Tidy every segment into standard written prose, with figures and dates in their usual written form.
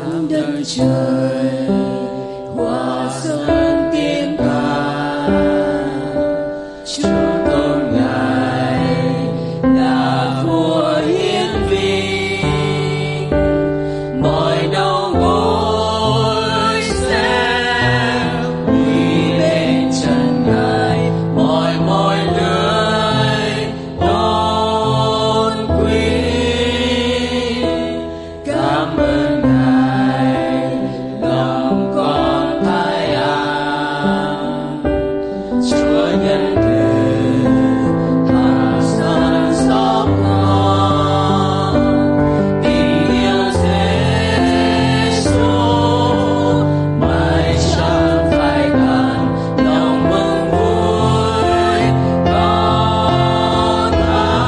trong đất trời hòa sơn tiếng ca, chúa tôn ngài là vua hiển vinh, mọi đầu gối sẽ quỳ bên chân ngài, mọi môi lưỡi tôn quý. Cảm ơn ngài lòng con thái an, chúa nhân từ hạ sơn xót con, tình yêu Giêsu mãi chẳng phai tàn, lòng mừng vui con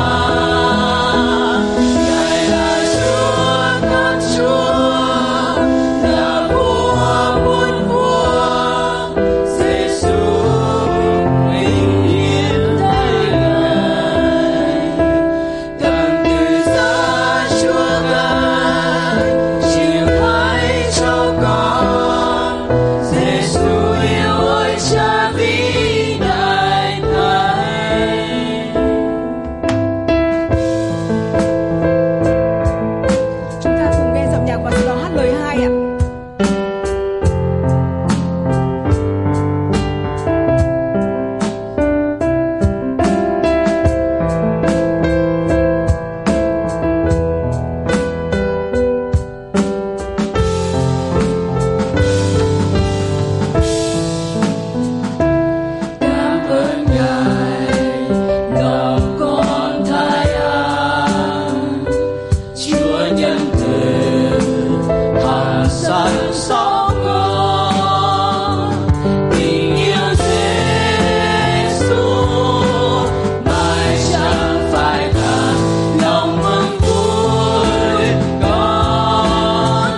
hát. Ngài là Chúa các chúa, là vua muôn vua, Giêsu vinh hiển thay ngài. Tầng từ giá Chúa ngài chịu thay cho con, Giêsu yêu ơi Cha vĩ đại thay. Chúng ta cùng nghe dòng nhạc và sau đó hát lời 2 ạ. Cảm ơn ngài lòng con thái an, chúa nhân từ hạ săn sóc con, tình yêu Giêsu mãi chẳng phai tàn, lòng mừng vui con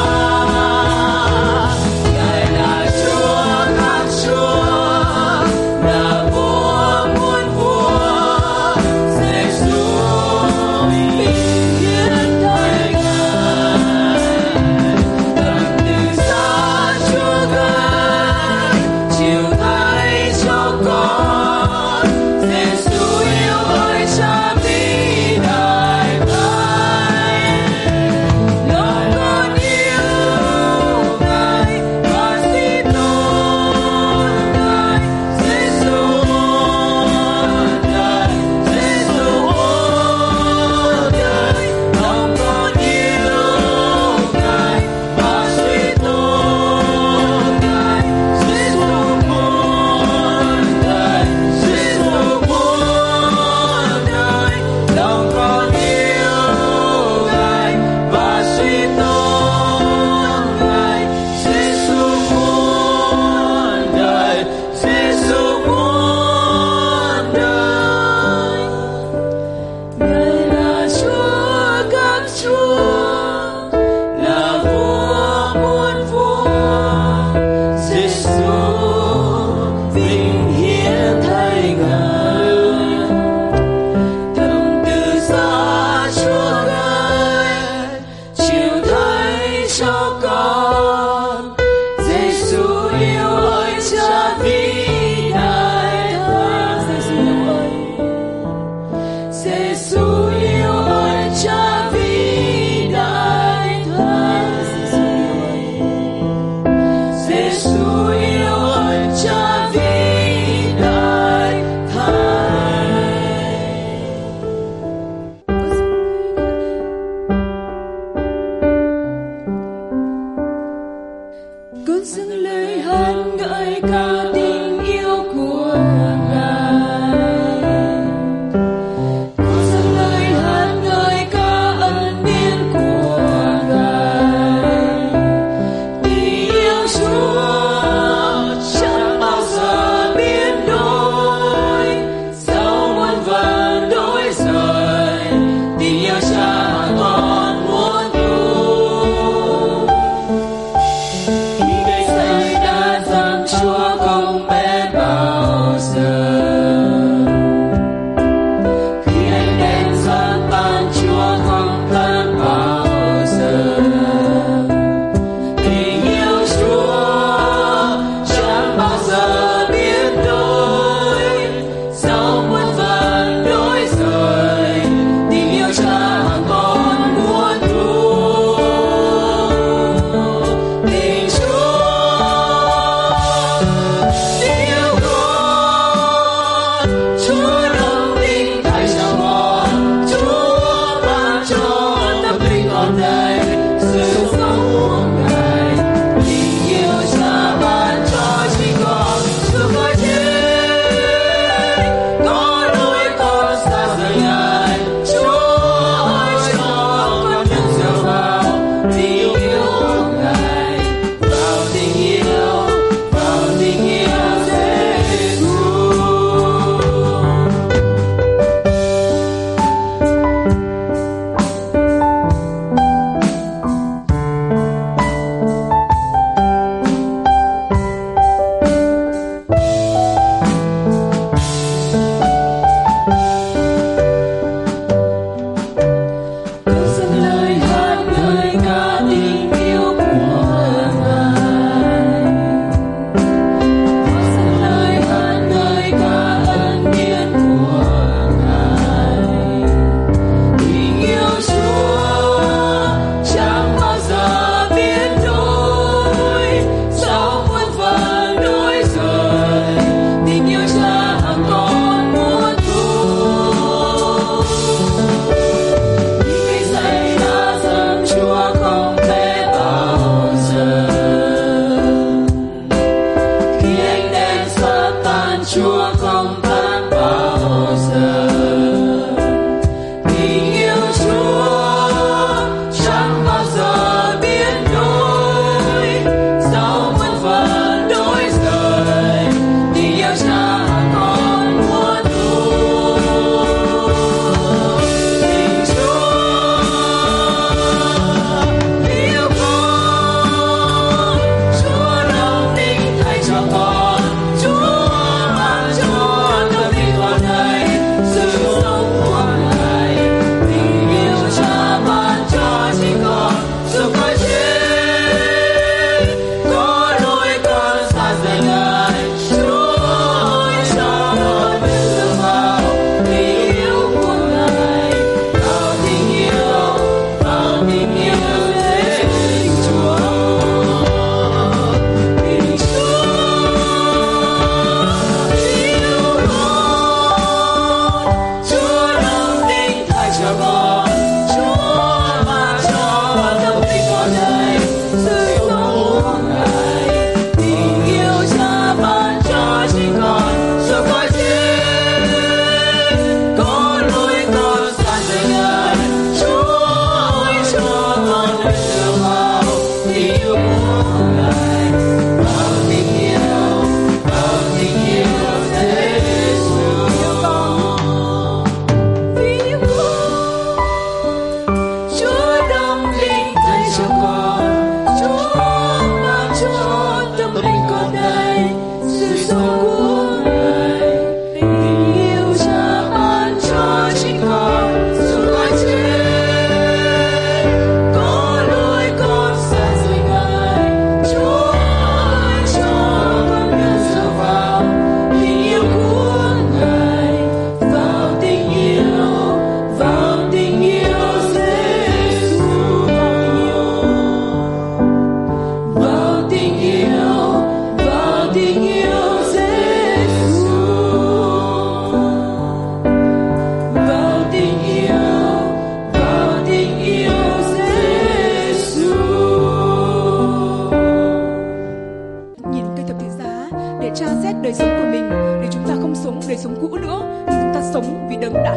hát. Ngài là Chúa các chúa, là vua muôn vua, Giêsu vinh hiển thay ngài. Tầng từ giá Chúa ngài chịu thay cho con, Giêsu yêu ơi Cha vĩ đại thay. Lòng con yêu ngài và xin tôn ngài, Giêsu muôn đời, Giêsu muôn đời. Lòng con yêu ngài và suy tôn ngài, Giêsu muôn đời, Giêsu muôn đời. Lòng con yêu ngài và suy tôn ngài, Giêsu muôn đời, Giêsu muôn đời. Ngài là Chúa các chúa, là vua muôn vua, Giêsu vinh hiển thay ngài. Tầng từ giá Chúa ngài chịu thay cho con, Giêsu yêu ơi Cha vĩ đại thay. Giêsu yêu ơi Cha vĩ đại thay. Giêsu yêu ơi Cha vĩ đại thay. Con dâng lời hát ngợi ca tình yêu của ngài. Con dâng lời hát ngợi ca ân điển của ngài. Tình yêu Chúa chẳng bao giờ biến đổi, sau muôn vàn đổi rời, tình yêu Cha mà con muốn tu. Đời Giêsu đã dâng Chúa con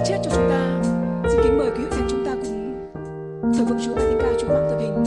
chết cho chúng ta. Xin kính mời quý vị thánh chúng ta cùng thờ phượng Chúa bài thánh ca Chúa Hoàng Thập Hình.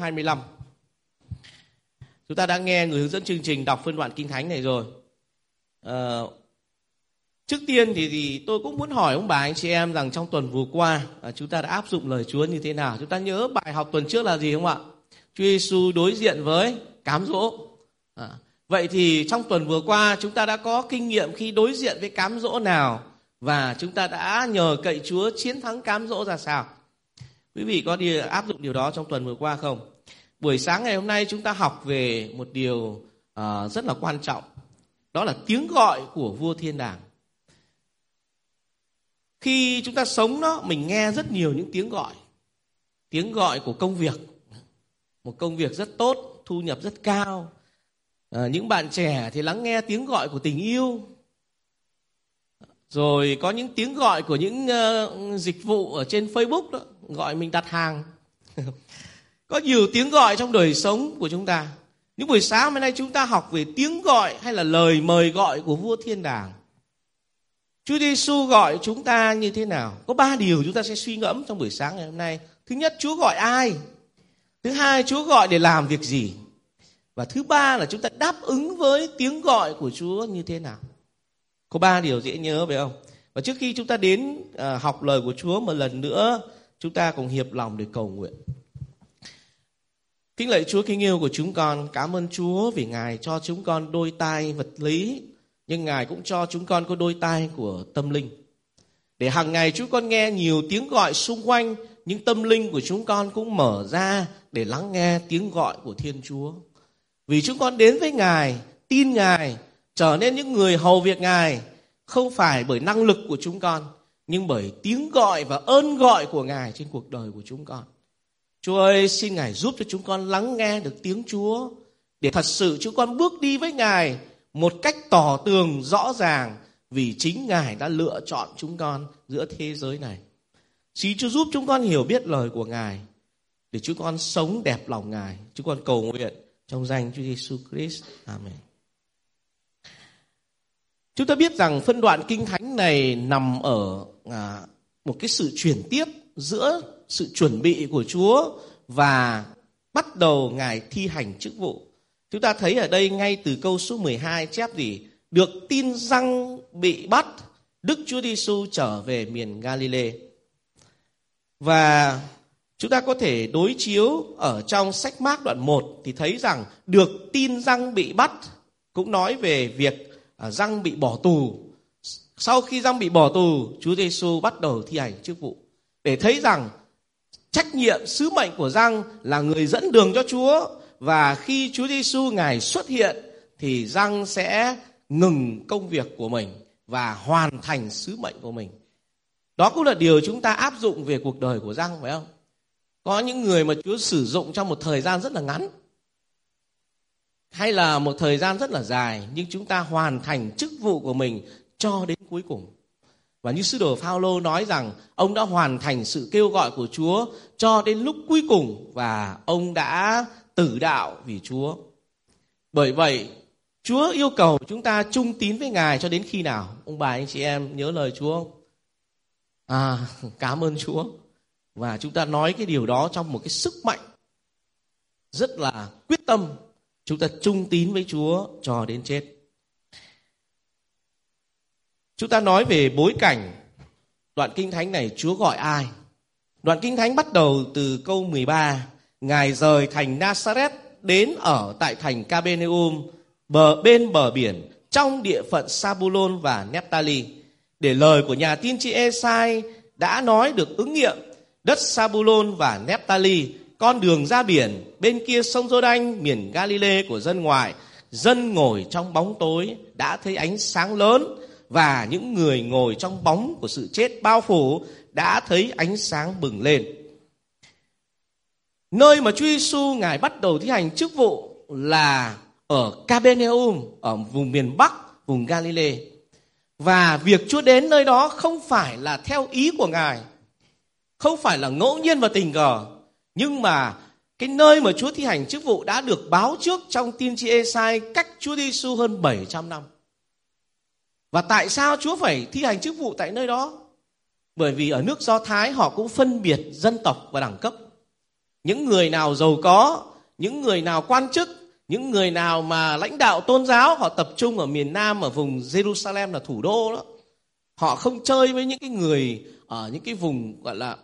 25. Chúng ta đã nghe người hướng dẫn chương trình đọc phân đoạn Kinh Thánh này rồi. Trước tiên thì tôi cũng muốn hỏi ông bà anh chị em rằng trong tuần vừa qua chúng ta đã áp dụng lời Chúa như thế nào? Chúng ta nhớ bài học tuần trước là gì không ạ? Chúa Giêsu đối diện với cám dỗ. Vậy thì trong tuần vừa qua chúng ta đã có kinh nghiệm khi đối diện với cám dỗ nào? Và chúng ta đã nhờ cậy Chúa chiến thắng cám dỗ ra sao? Quý vị có áp dụng điều đó trong tuần vừa qua không? Buổi sáng ngày hôm nay chúng ta học về một điều rất là quan trọng. Đó là tiếng gọi của vua thiên đàng. Khi chúng ta sống đó, mình nghe rất nhiều những tiếng gọi. Tiếng gọi của công việc. Một công việc rất tốt, thu nhập rất cao. Những bạn trẻ thì lắng nghe tiếng gọi của tình yêu. Rồi có những tiếng gọi của những dịch vụ ở trên Facebook đó, gọi mình đặt hàng. Có nhiều tiếng gọi trong đời sống của chúng ta. Những buổi sáng hôm nay chúng ta học về tiếng gọi hay là lời mời gọi của vua thiên đàng. Chúa Giêsu gọi chúng ta như thế nào? Có 3 điều chúng ta sẽ suy ngẫm trong buổi sáng ngày hôm nay. Thứ nhất, Chúa gọi ai? Thứ hai, Chúa gọi để làm việc gì? Và thứ ba là chúng ta đáp ứng với tiếng gọi của Chúa như thế nào? Có 3 điều dễ nhớ phải không? Và trước khi chúng ta đến học lời của Chúa một lần nữa, chúng ta cùng hiệp lòng để cầu nguyện. Kính lạy Chúa kính yêu của chúng con, cảm ơn Chúa vì Ngài cho chúng con đôi tai vật lý, nhưng Ngài cũng cho chúng con có đôi tai của tâm linh. Để hàng ngày chúng con nghe nhiều tiếng gọi xung quanh, nhưng tâm linh của chúng con cũng mở ra để lắng nghe tiếng gọi của Thiên Chúa. Vì chúng con đến với Ngài, tin Ngài, trở nên những người hầu việc Ngài, không phải bởi năng lực của chúng con, nhưng bởi tiếng gọi và ơn gọi của Ngài trên cuộc đời của chúng con. Chúa ơi, xin Ngài giúp cho chúng con lắng nghe được tiếng Chúa, để thật sự chúng con bước đi với Ngài một cách tỏ tường rõ ràng, vì chính Ngài đã lựa chọn chúng con giữa thế giới này. Xin Chúa giúp chúng con hiểu biết lời của Ngài, để chúng con sống đẹp lòng Ngài. Chúng con cầu nguyện trong danh Chúa Giêsu Christ. Amen. Chúng ta biết rằng phân đoạn Kinh Thánh này nằm ở một cái sự chuyển tiếp giữa sự chuẩn bị của Chúa và bắt đầu Ngài thi hành chức vụ. Chúng ta thấy ở đây ngay từ câu số 12 chép gì? Được tin rằng bị bắt, Đức Chúa Giêsu trở về miền Galilee. Và chúng ta có thể đối chiếu ở trong sách Mác đoạn 1 thì thấy rằng được tin rằng bị bắt cũng nói về việc Giăng bị bỏ tù. Sau khi Giăng bị bỏ tù, Chúa Giêsu bắt đầu thi hành chức vụ. Để thấy rằng trách nhiệm, sứ mệnh của Giăng là người dẫn đường cho Chúa. Và khi Chúa Giêsu Ngài xuất hiện thì Giăng sẽ ngừng công việc của mình và hoàn thành sứ mệnh của mình. Đó cũng là điều chúng ta áp dụng về cuộc đời của Giăng, phải không? Có những người mà Chúa sử dụng trong một thời gian rất là ngắn, hay là một thời gian rất là dài, nhưng chúng ta hoàn thành chức vụ của mình cho đến cuối cùng. Và như sứ đồ Phao-lô nói rằng ông đã hoàn thành sự kêu gọi của Chúa cho đến lúc cuối cùng, và ông đã tử đạo vì Chúa. Bởi vậy Chúa yêu cầu chúng ta trung tín với Ngài cho đến khi nào? Ông bà anh chị em nhớ lời Chúa không? Cảm ơn Chúa. Và chúng ta nói cái điều đó trong một cái sức mạnh rất là quyết tâm. Chúng ta trung tín với Chúa cho đến chết. Chúng ta nói về bối cảnh đoạn Kinh Thánh này, Chúa gọi ai? Đoạn Kinh Thánh bắt đầu từ câu 13. Ngài rời thành Nazareth đến ở tại thành Capernaum, bên bờ biển, trong địa phận Zabulon và Nephtali, để lời của nhà tiên tri Ê-sai đã nói được ứng nghiệm. Đất Zabulon và Nephtali, con đường ra biển, bên kia sông Giô-đanh, miền Galilee của dân ngoại, dân ngồi trong bóng tối đã thấy ánh sáng lớn, và những người ngồi trong bóng của sự chết bao phủ đã thấy ánh sáng bừng lên. Nơi mà Chúa Giêsu Ngài bắt đầu thi hành chức vụ là ở Capernaum, ở vùng miền Bắc, vùng Galilee. Và việc Chúa đến nơi đó không phải là theo ý của Ngài, không phải là ngẫu nhiên và tình cờ, nhưng mà cái nơi mà Chúa thi hành chức vụ đã được báo trước trong tiên tri Ê-sai cách Chúa Giêsu hơn 700 năm. Và tại sao Chúa phải thi hành chức vụ tại nơi đó? Bởi vì ở nước Do Thái họ cũng phân biệt dân tộc và đẳng cấp. những người nào giàu có, những người nào quan chức, những người nào mà lãnh đạo tôn giáo, họ tập trung ở miền Nam, ở vùng Jerusalem là thủ đô đó. Họ không chơi với những cái người ở những cái vùng gọi là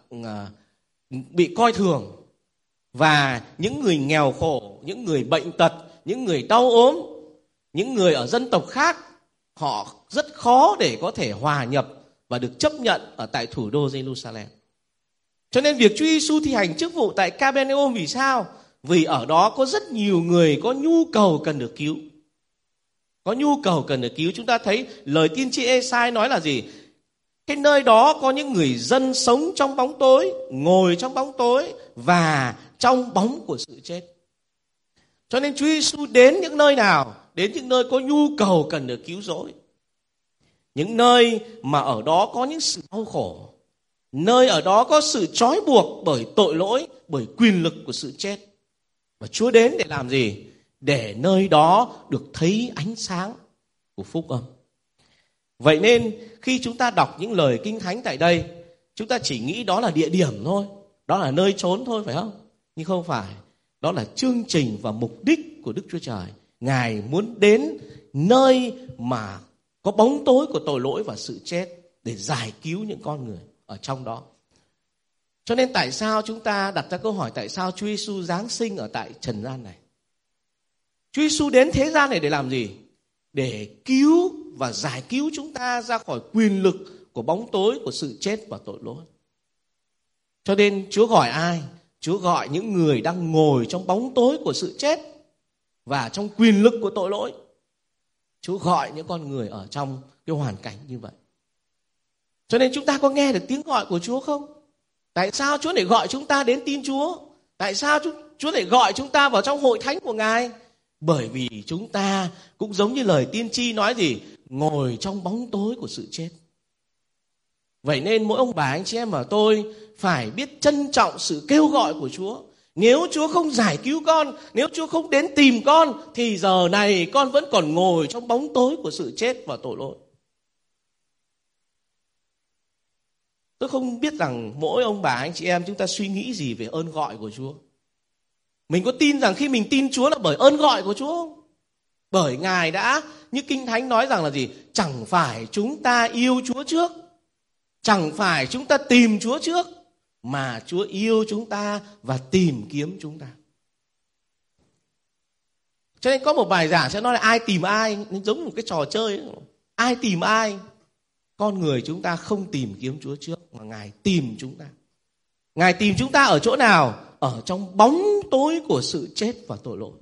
bị coi thường. Và những người nghèo khổ, những người bệnh tật, những người đau ốm, những người ở dân tộc khác, họ rất khó để có thể hòa nhập và được chấp nhận ở tại thủ đô Jerusalem. Cho nên việc Chúa Giêsu thi hành chức vụ tại Capernaum vì sao? Vì ở đó có rất nhiều người có nhu cầu cần được cứu. Có nhu cầu cần được cứu. Chúng ta thấy lời tiên tri Ê-sai nói là gì? Cái nơi đó có những người dân sống trong bóng tối, ngồi trong bóng tối và trong bóng của sự chết. Cho nên Chúa Giêsu đến những nơi nào? Đến những nơi có nhu cầu cần được cứu rỗi. Những nơi mà ở đó có những sự đau khổ. Nơi ở đó có sự trói buộc bởi tội lỗi, bởi quyền lực của sự chết. Và Chúa đến để làm gì? Để nơi đó được thấy ánh sáng của phúc âm. Vậy nên khi chúng ta đọc những lời Kinh Thánh tại đây, chúng ta chỉ nghĩ đó là địa điểm thôi, đó là nơi trốn thôi, phải không? Nhưng không phải. Đó là chương trình và mục đích của Đức Chúa Trời. Ngài muốn đến nơi mà có bóng tối của tội lỗi và sự chết để giải cứu những con người ở trong đó. Cho nên tại sao chúng ta đặt ra câu hỏi tại sao Chúa Giêsu giáng sinh ở tại trần gian này? Chúa Giêsu đến thế gian này để làm gì? Để cứu và giải cứu chúng ta ra khỏi quyền lực của bóng tối của sự chết và tội lỗi. Cho nên Chúa gọi ai? Chúa gọi những người đang ngồi trong bóng tối của sự chết và trong quyền lực của tội lỗi. Chúa gọi những con người ở trong cái hoàn cảnh như vậy. Cho nên chúng ta có nghe được tiếng gọi của Chúa không? Tại sao Chúa lại gọi chúng ta đến tin Chúa? Tại sao Chúa lại gọi chúng ta vào trong hội thánh của Ngài? Bởi vì chúng ta cũng giống như lời tiên tri nói gì? Ngồi trong bóng tối của sự chết. Vậy nên mỗi ông bà anh chị em và tôi phải biết trân trọng sự kêu gọi của Chúa. Nếu Chúa không giải cứu con, nếu Chúa không đến tìm con, thì giờ này con vẫn còn ngồi trong bóng tối của sự chết và tội lỗi. Tôi không biết rằng mỗi ông bà anh chị em chúng ta suy nghĩ gì về ơn gọi của Chúa. Mình có tin rằng khi mình tin Chúa là bởi ơn gọi của Chúa không? Bởi Ngài đã, như Kinh Thánh nói rằng là gì? Chẳng phải chúng ta yêu Chúa trước, chẳng phải chúng ta tìm Chúa trước, mà Chúa yêu chúng ta và tìm kiếm chúng ta. Cho nên có một bài giảng sẽ nói là ai tìm ai, giống một cái trò chơi ấy. Ai tìm ai? Con người chúng ta không tìm kiếm Chúa trước, mà Ngài tìm chúng ta. Ngài tìm chúng ta ở chỗ nào? Ở trong bóng tối của sự chết và tội lỗi.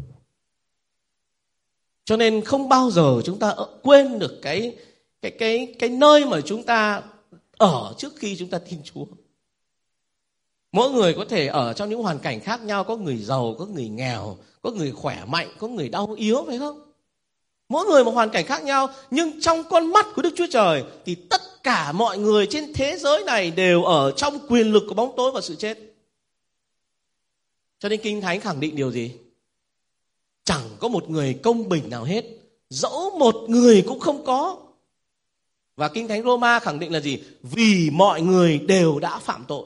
Cho nên không bao giờ chúng ta quên được cái nơi mà chúng ta ở trước khi chúng ta tin Chúa. Mỗi người có thể ở trong những hoàn cảnh khác nhau, có người giàu, có người nghèo, có người khỏe mạnh, có người đau yếu, phải không? Mỗi người một hoàn cảnh khác nhau, nhưng trong con mắt của Đức Chúa Trời thì tất cả mọi người trên thế giới này đều ở trong quyền lực của bóng tối và sự chết. Cho nên Kinh Thánh khẳng định điều gì? Chẳng có một người công bình nào hết, dẫu một người cũng không có. Và Kinh Thánh Roma khẳng định là gì? Vì mọi người đều đã phạm tội.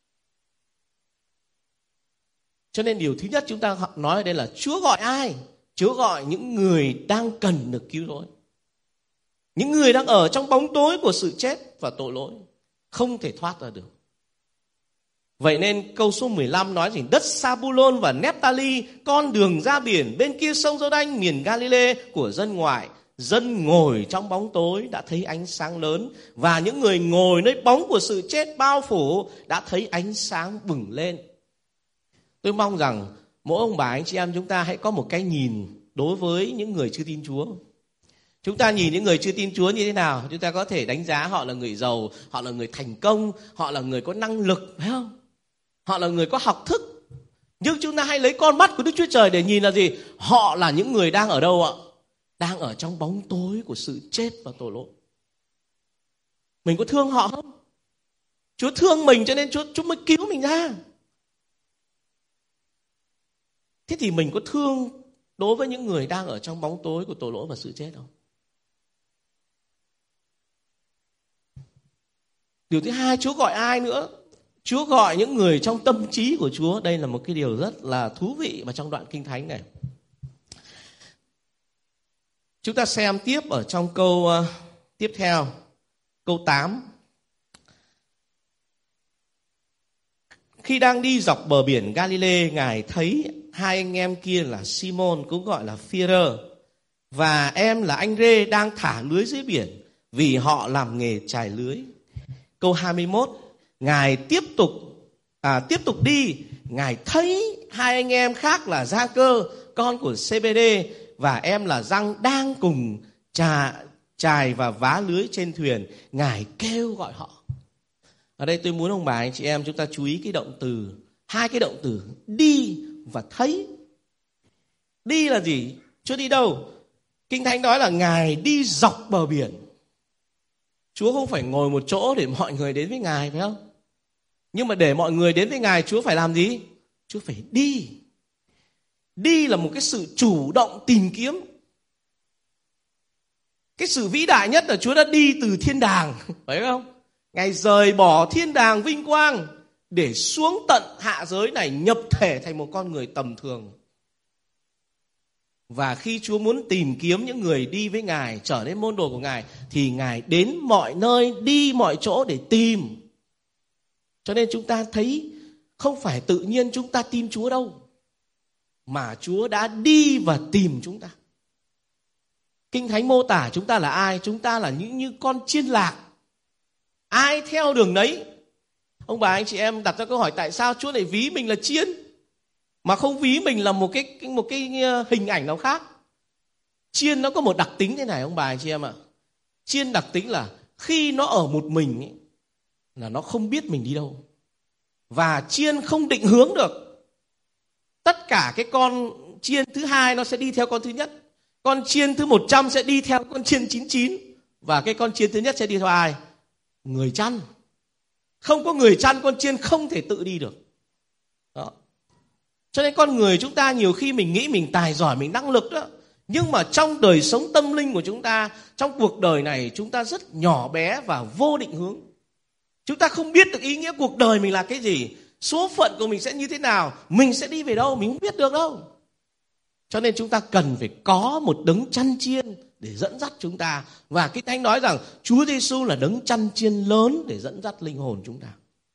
Cho nên điều thứ nhất chúng ta nói ở đây là Chúa gọi ai? Chúa gọi những người đang cần được cứu rỗi. Những người đang ở trong bóng tối của sự chết và tội lỗi, không thể thoát ra được. Vậy nên câu số 15 nói gì? Đất Sa-bu-lôn và Nép-ta-li, con đường ra biển bên kia sông Giô-đanh, miền Ga-li-lê của dân ngoại. Dân ngồi trong bóng tối đã thấy ánh sáng lớn, và những người ngồi nơi bóng của sự chết bao phủ đã thấy ánh sáng bừng lên. Tôi mong rằng mỗi ông bà anh chị em chúng ta hãy có một cái nhìn đối với những người chưa tin Chúa. Chúng ta nhìn những người chưa tin Chúa như thế nào? Chúng ta có thể đánh giá họ là người giàu, họ là người thành công, họ là người có năng lực, phải không? Họ là người có học thức. Nhưng chúng ta hãy lấy con mắt của Đức Chúa Trời để nhìn là gì? Họ là những người đang ở đâu ạ? Đang ở trong bóng tối của sự chết và tội lỗi. Mình có thương họ không? Chúa thương mình cho nên Chúa mới cứu mình ra. Thế thì mình có thương đối với những người đang ở trong bóng tối của tội lỗi và sự chết không? Điều thứ hai, Chúa gọi ai nữa? Chúa gọi những người trong tâm trí của Chúa. Đây là một cái điều rất là thú vị mà trong đoạn Kinh Thánh này. Chúng ta xem tiếp ở trong câu tiếp theo, câu 8. Khi đang đi dọc bờ biển Galilee, Ngài thấy hai anh em kia là Simon, cũng gọi là Phi-rơ, và em là anh Rê đang thả lưới dưới biển, vì họ làm nghề chài lưới. Câu 21, Ngài tiếp tục đi, Ngài thấy hai anh em khác là Gia-cơ, con của Zê-bê-đê, và em là Giăng đang cùng chài và vá lưới trên thuyền. Ngài kêu gọi họ. Ở đây tôi muốn ông bà anh chị em chúng ta chú ý cái động từ, hai cái động từ đi và thấy. Đi là gì? Chúa đi đâu? Kinh Thánh nói là Ngài đi dọc bờ biển. Chúa không phải ngồi một chỗ để mọi người đến với Ngài, phải không? Nhưng mà để mọi người đến với Ngài, Chúa phải làm gì? Chúa phải đi. Đi là một cái sự chủ động tìm kiếm. Cái sự vĩ đại nhất là Chúa đã đi từ thiên đàng, phải không? Ngài rời bỏ thiên đàng vinh quang để xuống tận hạ giới này, nhập thể thành một con người tầm thường. Và khi Chúa muốn tìm kiếm những người đi với Ngài, trở nên môn đồ của Ngài, thì Ngài đến mọi nơi, đi mọi chỗ để tìm. Cho nên chúng ta thấy không phải tự nhiên chúng ta tin Chúa đâu, mà Chúa đã đi và tìm chúng ta. Kinh Thánh mô tả chúng ta là ai? Chúng ta là những như con chiên lạc, ai theo đường nấy. Ông bà anh chị em đặt ra câu hỏi, tại sao Chúa lại ví mình là chiên mà không ví mình là một cái hình ảnh nào khác? Chiên nó có một đặc tính thế này ông bà anh chị em ạ. Chiên đặc tính là khi nó ở một mình ấy, là nó không biết mình đi đâu, và chiên không định hướng được. Tất cả cái con chiên thứ hai nó sẽ đi theo con thứ nhất, con chiên thứ 100 sẽ đi theo con chiên 99, và cái con chiên thứ nhất sẽ đi theo ai? Người chăn. Không có người chăn, con chiên không thể tự đi được. Đó. Cho nên con người chúng ta nhiều khi mình nghĩ mình tài giỏi, mình năng lực đó, nhưng mà trong đời sống tâm linh của chúng ta, trong cuộc đời này, chúng ta rất nhỏ bé và vô định hướng. Chúng ta không biết được ý nghĩa cuộc đời mình là cái gì, số phận của mình sẽ như thế nào, mình sẽ đi về đâu, mình không biết được đâu. Cho nên chúng ta cần phải có một đấng chăn chiên để dẫn dắt chúng ta. Và Kinh Thánh nói rằng Chúa Giêsu là đấng chăn chiên lớn để dẫn dắt linh hồn chúng ta.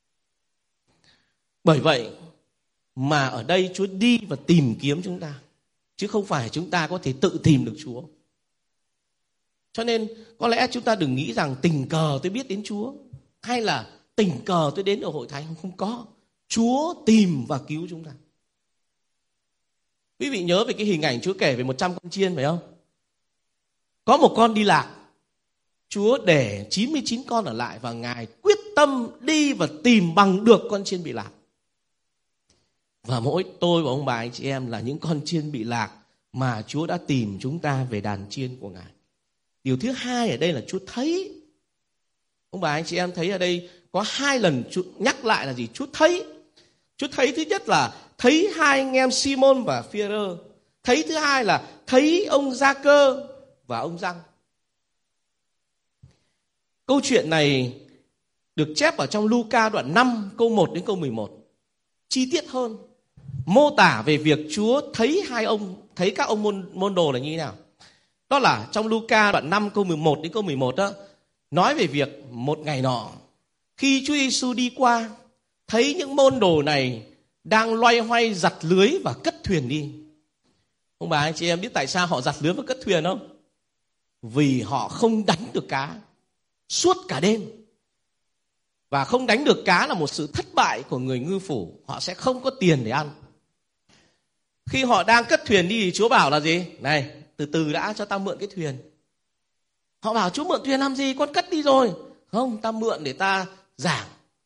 Bởi vậy mà ở đây Chúa đi và tìm kiếm chúng ta, chứ không phải chúng ta có thể tự tìm được Chúa. Cho nên có lẽ chúng ta đừng nghĩ rằng tình cờ tôi biết đến Chúa, hay là tình cờ tôi đến ở hội thánh. Không có. Chúa tìm và cứu chúng ta. Quý vị nhớ về cái hình ảnh Chúa kể về 100 con chiên phải không? Có một con đi lạc, Chúa để 99 con ở lại, và Ngài quyết tâm đi và tìm bằng được con chiên bị lạc. Và mỗi tôi và ông bà anh chị em là những con chiên bị lạc mà Chúa đã tìm chúng ta về đàn chiên của Ngài. Điều thứ hai ở đây là Chúa thấy. Ông bà anh chị em thấy ở đây có hai lần Chúa nhắc lại là gì? Chúa thấy. Chúa thấy thứ nhất là thấy hai anh em Simon và Phi-rơ. Thấy thứ hai là thấy ông Gia-cơ và ông Giăng. Câu chuyện này được chép ở trong Luca đoạn 5 câu 1 đến câu 11. Chi tiết hơn, mô tả về việc Chúa thấy thấy các ông môn đồ là như thế nào. Đó là trong Luca đoạn 5 câu 11 đến câu 11 đó, nói về việc một ngày nọ, khi Chúa Giêsu đi qua, thấy những môn đồ này đang loay hoay giặt lưới và cất thuyền đi. Ông bà anh chị em biết tại sao họ giặt lưới và cất thuyền không? Vì họ không đánh được cá suốt cả đêm. Và không đánh được cá là một sự thất bại của người ngư phủ. Họ sẽ không có tiền để ăn. Khi họ đang cất thuyền đi thì Chúa bảo là gì? Này, từ từ đã, cho ta mượn cái thuyền. Họ bảo Chúa mượn thuyền làm gì? Con cất đi rồi. Không, ta mượn để ta giảng.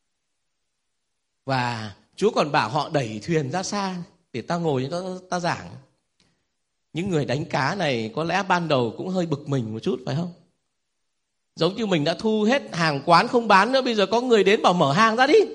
Và Chúa còn bảo họ đẩy thuyền ra xa để ta ngồi cho ta giảng. Những người đánh cá này có lẽ ban đầu cũng hơi bực mình một chút phải không? Giống như mình đã thu hết hàng quán không bán nữa, bây giờ có người đến bảo mở hàng ra đi.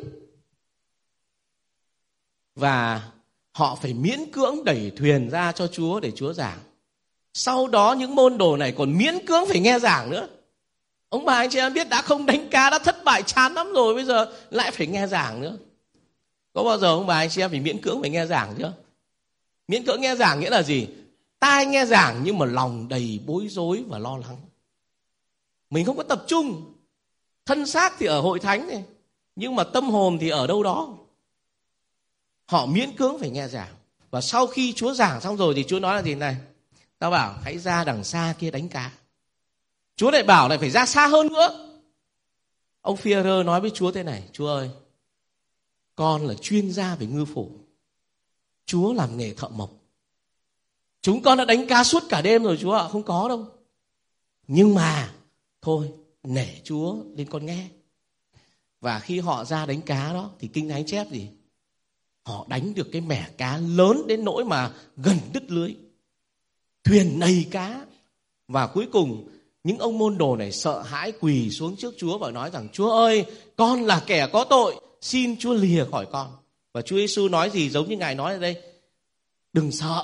Và họ phải miễn cưỡng đẩy thuyền ra cho Chúa để Chúa giảng. Sau đó những môn đồ này còn miễn cưỡng phải nghe giảng nữa. Ông bà anh chị em biết đã không đánh cá đã thất bại chán lắm rồi, bây giờ lại phải nghe giảng nữa. Có bao giờ ông bà anh chị em phải miễn cưỡng phải nghe giảng chưa? Miễn cưỡng nghe giảng nghĩa là gì? Tai nghe giảng nhưng mà lòng đầy bối rối và lo lắng. Mình không có tập trung. Thân xác thì ở hội thánh này, nhưng mà tâm hồn thì ở đâu đó. Họ miễn cưỡng phải nghe giảng. Và sau khi Chúa giảng xong rồi thì Chúa nói là gì này? Tao bảo hãy ra đằng xa kia đánh cá. Chúa lại bảo lại phải ra xa hơn nữa. Ông Phi-e-rơ nói với Chúa thế này: Chúa ơi, con là chuyên gia về ngư phủ, Chúa làm nghề thợ mộc. Chúng con đã đánh cá suốt cả đêm rồi Chúa ạ, không có đâu. Nhưng mà thôi, nể Chúa nên con nghe. Và khi họ ra đánh cá đó thì Kinh Thánh chép gì? Họ đánh được cái mẻ cá lớn đến nỗi mà gần đứt lưới, thuyền đầy cá. Và cuối cùng những ông môn đồ này sợ hãi quỳ xuống trước Chúa và nói rằng: Chúa ơi, con là kẻ có tội, xin Chúa lìa khỏi con. Và Chúa Giêsu nói gì giống như Ngài nói ở đây: đừng sợ,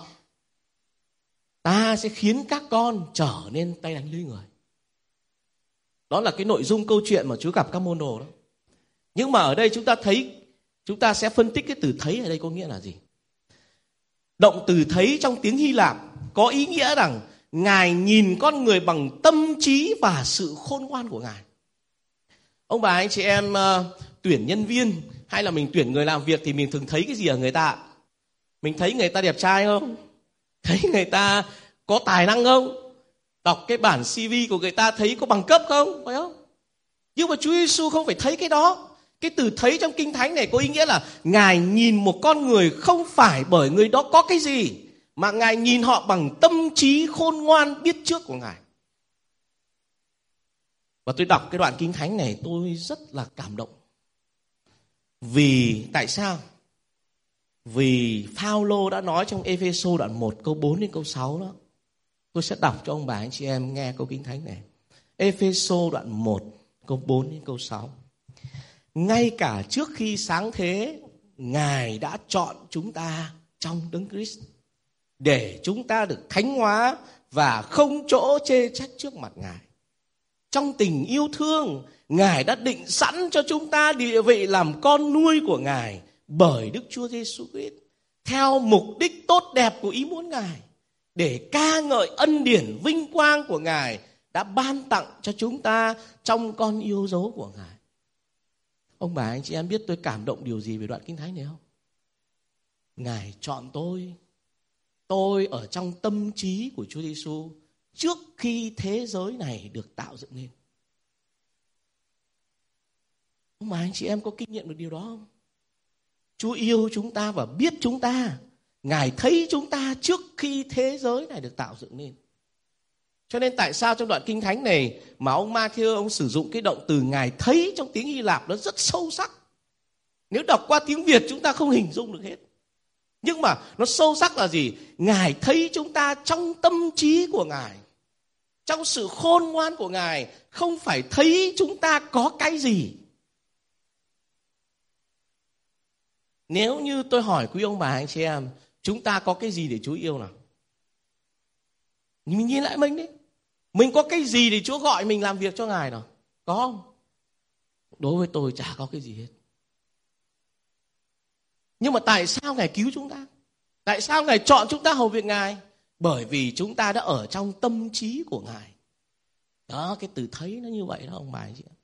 ta sẽ khiến các con trở nên tay đánh lưới người. Đó là cái nội dung câu chuyện mà Chúa gặp các môn đồ đó. Nhưng mà ở đây chúng ta thấy, chúng ta sẽ phân tích cái từ thấy ở đây có nghĩa là gì. Động từ thấy trong tiếng Hy Lạp có ý nghĩa rằng Ngài nhìn con người bằng tâm trí và sự khôn ngoan của Ngài. Ông bà anh chị em tuyển nhân viên hay là mình tuyển người làm việc thì mình thường thấy cái gì ở người ta? Mình thấy người ta đẹp trai không? Thấy người ta có tài năng không? Đọc cái bản CV của người ta thấy có bằng cấp không? Phải không? Nhưng mà Chúa Giêsu không phải thấy cái đó. Cái từ thấy trong Kinh Thánh này có ý nghĩa là Ngài nhìn một con người không phải bởi người đó có cái gì, mà Ngài nhìn họ bằng tâm trí khôn ngoan biết trước của Ngài. Và tôi đọc cái đoạn Kinh Thánh này tôi rất là cảm động. Vì tại sao? Vì Phao-lô đã nói trong Ê-phê-sô đoạn 1 câu 4 đến câu 6 đó. Tôi sẽ đọc cho ông bà anh chị em nghe câu Kinh Thánh này. Ê-phê-sô đoạn 1 câu 4 đến câu 6. Ngay cả trước khi sáng thế, Ngài đã chọn chúng ta trong Đấng Christ để chúng ta được thánh hóa và không chỗ chê trách trước mặt Ngài. Trong tình yêu thương, Ngài đã định sẵn cho chúng ta địa vị làm con nuôi của Ngài bởi Đức Chúa Giêsu Christ, theo mục đích tốt đẹp của ý muốn Ngài, để ca ngợi ân điển vinh quang của Ngài đã ban tặng cho chúng ta trong con yêu dấu của Ngài. Ông bà anh chị em biết tôi cảm động điều gì về đoạn Kinh Thánh này không? Ngài chọn tôi ở trong tâm trí của Chúa Giêsu trước khi thế giới này được tạo dựng nên. Ông bà anh chị em có kinh nghiệm được điều đó không? Chúa yêu chúng ta và biết chúng ta. Ngài thấy chúng ta trước khi thế giới này được tạo dựng nên. Cho nên tại sao trong đoạn Kinh Thánh này mà ông Ma-thi-ơ ông sử dụng cái động từ Ngài thấy trong tiếng Hy Lạp nó rất sâu sắc. Nếu đọc qua tiếng Việt chúng ta không hình dung được hết. Nhưng mà nó sâu sắc là gì? Ngài thấy chúng ta trong tâm trí của Ngài, trong sự khôn ngoan của Ngài, không phải thấy chúng ta có cái gì. Nếu như tôi hỏi quý ông bà anh chị em, chúng ta có cái gì để Chúa yêu nào? Mình nhìn lại mình đi. Mình có cái gì để Chúa gọi mình làm việc cho Ngài nào? Có không? Đối với tôi chả có cái gì hết. Nhưng mà tại sao Ngài cứu chúng ta? Tại sao Ngài chọn chúng ta hầu việc Ngài? Bởi vì chúng ta đã ở trong tâm trí của Ngài. Đó, cái từ thấy nó như vậy đó ông bà anh chị.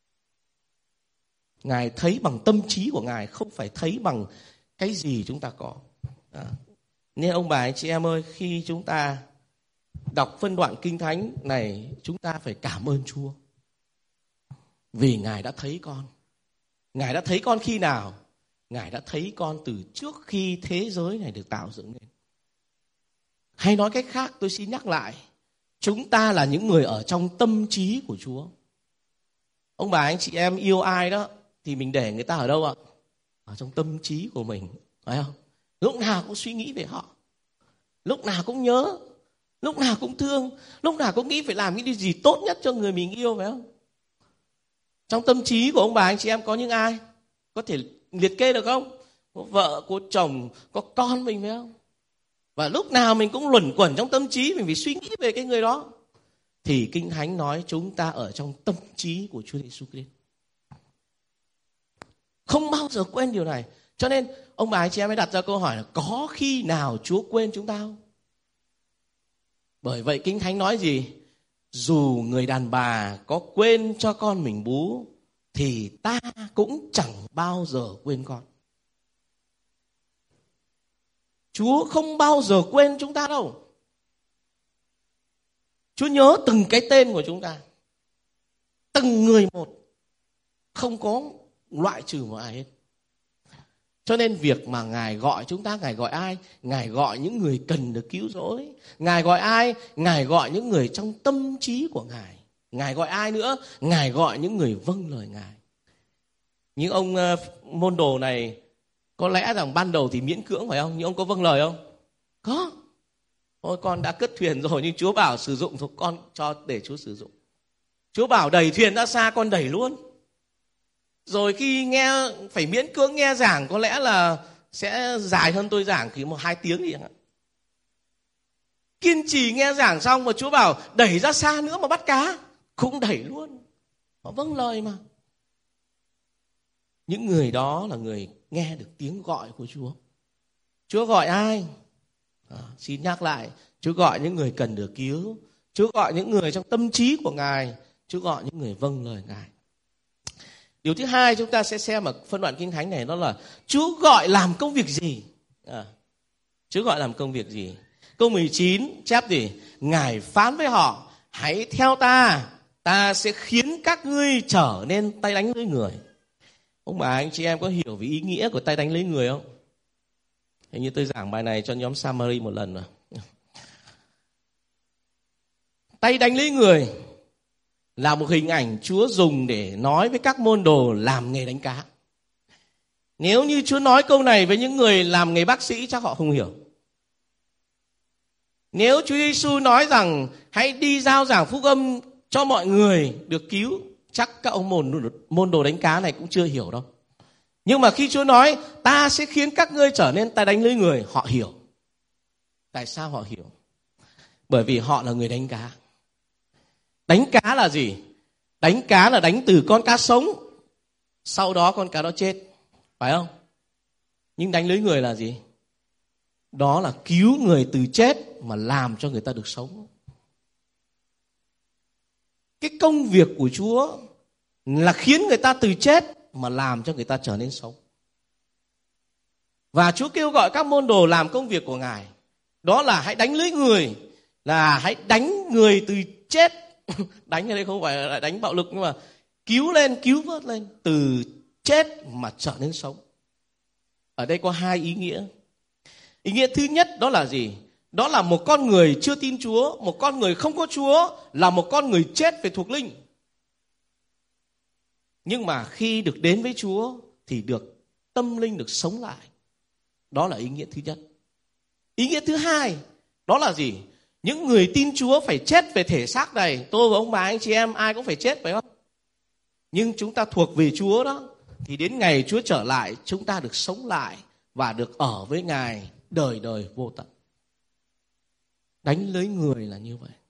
Ngài thấy bằng tâm trí của Ngài, không phải thấy bằng cái gì chúng ta có. Đó. Nên ông bà anh chị em ơi, khi chúng ta đọc phân đoạn Kinh Thánh này, chúng ta phải cảm ơn Chúa. Vì Ngài đã thấy con. Ngài đã thấy con khi nào? Ngài đã thấy con từ trước khi thế giới này được tạo dựng nên. Hay nói cách khác, tôi xin nhắc lại, chúng ta là những người ở trong tâm trí của Chúa. Ông bà anh chị em yêu ai đó thì mình để người ta ở đâu ạ? Ở trong tâm trí của mình, phải không? Lúc nào cũng suy nghĩ về họ, lúc nào cũng nhớ, lúc nào cũng thương, lúc nào cũng nghĩ phải làm những điều gì tốt nhất cho người mình yêu, phải không? Trong tâm trí của ông bà anh chị em có những ai? Có thể liệt kê được không? Có vợ, có chồng, có con mình, phải không? Và lúc nào mình cũng luẩn quẩn trong tâm trí mình phải suy nghĩ về cái người đó. thì Kinh Thánh nói chúng ta ở trong tâm trí của Chúa Giêsu Christ. Không bao giờ quên điều này. Cho nên ông bà anh chị em mới đặt ra câu hỏi là có khi nào Chúa quên chúng ta không? Bởi vậy Kinh Thánh nói gì? Dù người đàn bà có quên cho con mình bú thì ta cũng chẳng bao giờ quên con. Chúa không bao giờ quên chúng ta đâu. Chúa nhớ từng cái tên của chúng ta, từng người một, không có loại trừ một ai hết. Cho nên việc mà Ngài gọi chúng ta, Ngài gọi ai? Ngài gọi những người cần được cứu rỗi. Ngài gọi ai? Ngài gọi những người trong tâm trí của Ngài. Ngài gọi ai nữa? Ngài gọi những người vâng lời Ngài. Những ông môn đồ này có lẽ rằng ban đầu thì miễn cưỡng phải không? Nhưng ông có vâng lời không? Có. Ôi con đã cất thuyền rồi nhưng Chúa bảo sử dụng thôi, con cho để Chúa sử dụng. Chúa bảo đẩy thuyền ra xa, con đẩy luôn. Rồi khi nghe phải miễn cưỡng nghe giảng có lẽ là sẽ dài hơn tôi giảng khi 1-2 tiếng gì chẳng hạn. Kiên trì nghe giảng xong mà Chúa bảo đẩy ra xa nữa mà bắt cá, cũng đẩy luôn. Họ vâng lời mà. Những người đó là người nghe được tiếng gọi của Chúa. Chúa gọi ai? Xin nhắc lại, Chúa gọi những người cần được cứu. Chúa gọi những người trong tâm trí của Ngài. Chúa gọi những người vâng lời Ngài. Điều thứ hai chúng ta sẽ xem ở phân đoạn Kinh Thánh này, đó là Chúa gọi làm công việc gì? Chúa gọi làm công việc gì? Câu 19 chép gì? Ngài phán với họ, hãy theo ta, ta sẽ khiến các ngươi trở nên tay đánh lưới người. Ông bà anh chị em có hiểu về ý nghĩa của tay đánh lưới người không? Hình như tôi giảng bài này cho nhóm Samari một lần rồi. Tay đánh lưới người là một hình ảnh Chúa dùng để nói với các môn đồ làm nghề đánh cá. Nếu như Chúa nói câu này với những người làm nghề bác sĩ chắc họ không hiểu. Nếu Chúa Giêsu nói rằng hãy đi rao giảng phúc âm cho mọi người được cứu, chắc các ông môn đồ đánh cá này cũng chưa hiểu đâu. Nhưng mà khi Chúa nói ta sẽ khiến các ngươi trở nên tay đánh lưới người, họ hiểu. Tại sao họ hiểu? Bởi vì họ là người đánh cá. Đánh cá là gì? Đánh cá là đánh từ con cá sống, sau đó con cá đó chết, phải không? Nhưng đánh lưới người là gì? Đó là cứu người từ chết mà làm cho người ta được sống. Cái công việc của Chúa là khiến người ta từ chết mà làm cho người ta trở nên sống. Và Chúa kêu gọi các môn đồ làm công việc của Ngài. Đó là hãy đánh lưới người, là hãy đánh người từ chết. Đánh ở đây không phải là đánh bạo lực, nhưng mà cứu lên, cứu vớt lên, từ chết mà trở nên sống. Ở đây có 2 ý nghĩa. Ý nghĩa thứ nhất đó là gì? Đó là một con người chưa tin Chúa, một con người không có Chúa là một con người chết về thuộc linh. Nhưng mà khi được đến với Chúa thì được tâm linh được sống lại. Đó là ý nghĩa thứ nhất. Ý nghĩa thứ hai đó là gì? Những người tin Chúa phải chết về thể xác này. Tôi và ông bà anh chị em ai cũng phải chết, phải không? Nhưng chúng ta thuộc về Chúa đó, thì đến ngày Chúa trở lại chúng ta được sống lại và được ở với Ngài đời đời vô tận. Đánh lưới người là như vậy.